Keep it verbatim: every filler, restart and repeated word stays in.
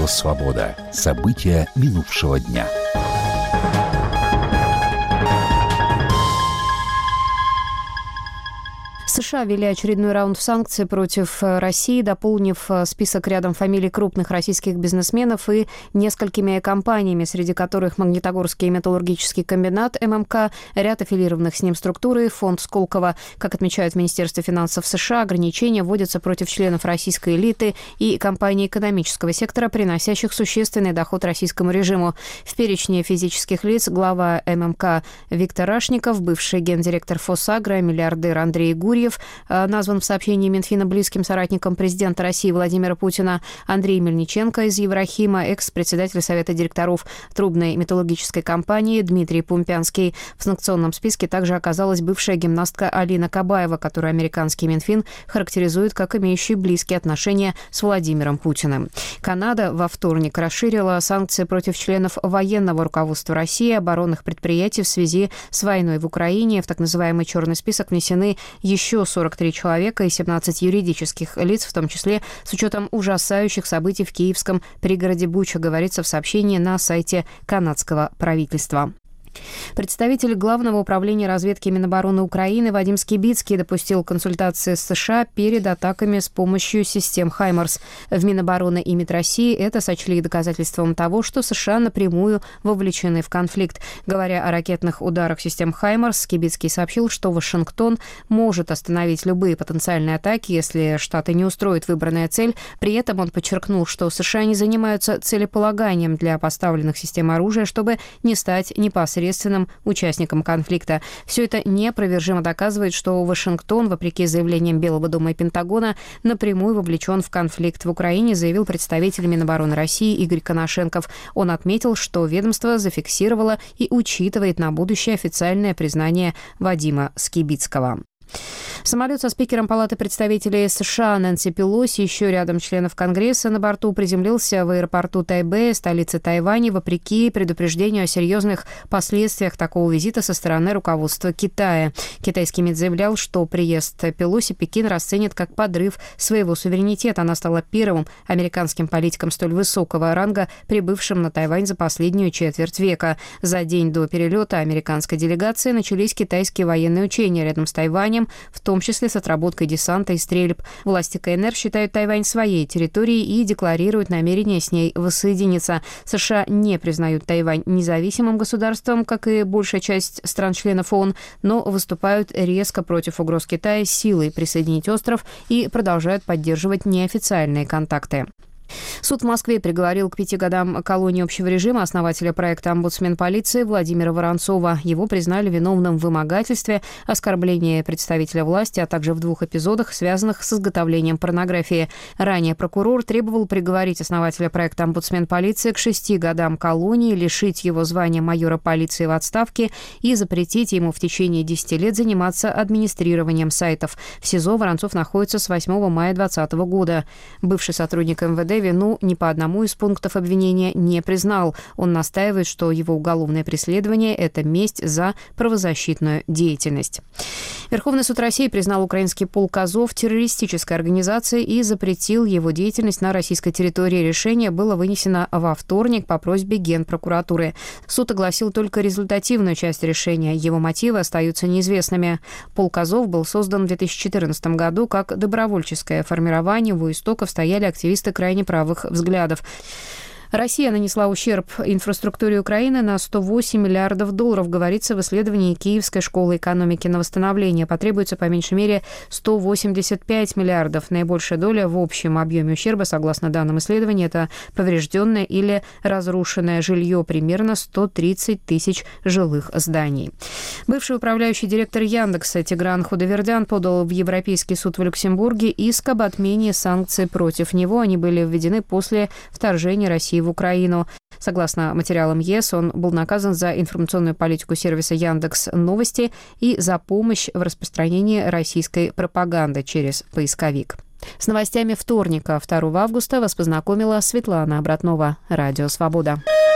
«Свобода». События минувшего дня. США ввели очередной раунд санкций против России, дополнив список рядом фамилий крупных российских бизнесменов и несколькими компаниями, среди которых Магнитогорский металлургический комбинат эм эм ка, ряд аффилированных с ним структур и фонд Сколково. Как отмечают в Министерстве финансов США, ограничения вводятся против членов российской элиты и компаний экономического сектора, приносящих существенный доход российскому режиму. В перечне физических лиц глава эм эм ка Виктор Рашников, бывший гендиректор Фосагро, миллиардер Андрей Гурьев, назван в сообщении Минфина близким соратником президента России Владимира Путина, Андрей Мельниченко из Еврохима, экс-председатель Совета директоров трубной металлургической компании Дмитрий Пумпянский. В санкционном списке также оказалась бывшая гимнастка Алина Кабаева, которую американский Минфин характеризует как имеющую близкие отношения с Владимиром Путиным. Канада во вторник расширила санкции против членов военного руководства России и оборонных предприятий в связи с войной в Украине. В так называемый черный список внесены еще Еще сорок три человека и семнадцать юридических лиц, в том числе с учетом ужасающих событий в киевском пригороде Буча, говорится в сообщении на сайте канадского правительства. Представитель Главного управления разведки Минобороны Украины Вадим Скибицкий допустил консультации с США перед атаками с помощью систем «Хаймарс». В Минобороны и МИД России это сочли доказательством того, что США напрямую вовлечены в конфликт. Говоря о ракетных ударах систем «Хаймарс», Скибицкий сообщил, что Вашингтон может остановить любые потенциальные атаки, если Штаты не устроит выбранная цель. При этом он подчеркнул, что США не занимаются целеполаганием для поставленных систем оружия, чтобы не стать непосредственным участником конфликта. Все это неопровержимо доказывает, что Вашингтон, вопреки заявлениям Белого дома и Пентагона, напрямую вовлечен в конфликт в Украине, заявил представитель Минобороны России Игорь Коношенков. Он отметил, что ведомство зафиксировало и учитывает на будущее официальное признание Вадима Скибицкого. Самолет со спикером Палаты представителей США Нэнси Пелоси, еще рядом членов Конгресса на борту, приземлился в аэропорту Тайбэя, столицы Тайваня, вопреки предупреждению о серьезных последствиях такого визита со стороны руководства Китая. Китайский МИД заявлял, что приезд Пелоси Пекин расценит как подрыв своего суверенитета. Она стала первым американским политиком столь высокого ранга, прибывшим на Тайвань за последнюю четверть века. За день до перелета американской делегации начались китайские военные учения рядом с Тайванем, в том числе с отработкой десанта и стрельб. Власти КНР считают Тайвань своей территорией и декларируют намерение с ней воссоединиться. США не признают Тайвань независимым государством, как и большая часть стран-членов ООН, но выступают резко против угроз Китая силой присоединить остров и продолжают поддерживать неофициальные контакты. Суд в Москве приговорил к пяти годам колонии общего режима основателя проекта «Омбудсмен полиции» Владимира Воронцова. Его признали виновным в вымогательстве, оскорблении представителя власти, а также в двух эпизодах, связанных с изготовлением порнографии. Ранее прокурор требовал приговорить основателя проекта «Омбудсмен полиции» к шести годам колонии, лишить его звания майора полиции в отставке и запретить ему в течение десяти лет заниматься администрированием сайтов. В СИЗО Воронцов находится с восьмого мая двадцатого года. Бывший сотрудник эм вэ дэ вину ни по одному из пунктов обвинения не признал. Он настаивает, что его уголовное преследование – это месть за правозащитную деятельность. Верховный суд России признал украинский полк «Азов» террористической организацией и запретил его деятельность на российской территории. Решение было вынесено во вторник по просьбе Генпрокуратуры. Суд огласил только результативную часть решения. Его мотивы остаются неизвестными. Полк «Азов» был создан в две тысячи четырнадцатом году как добровольческое формирование. У истоков стояли активисты крайне правых взглядов. Россия нанесла ущерб инфраструктуре Украины на сто восемь миллиардов долларов, говорится в исследовании Киевской школы экономики на восстановление. Потребуется по меньшей мере сто восемьдесят пять миллиардов. Наибольшая доля в общем объеме ущерба, согласно данным исследования, это поврежденное или разрушенное жилье, примерно сто тридцать тысяч жилых зданий. Бывший управляющий директор Яндекса Тигран Худовердян подал в Европейский суд в Люксембурге иск об отмене санкций против него. Они были введены после вторжения России в Украину. Согласно материалам ЕС, он был наказан за информационную политику сервиса Яндекс.Новости и за помощь в распространении российской пропаганды через поисковик. С новостями вторника, второго августа, вас познакомила Светлана Обратнова. Радио «Свобода».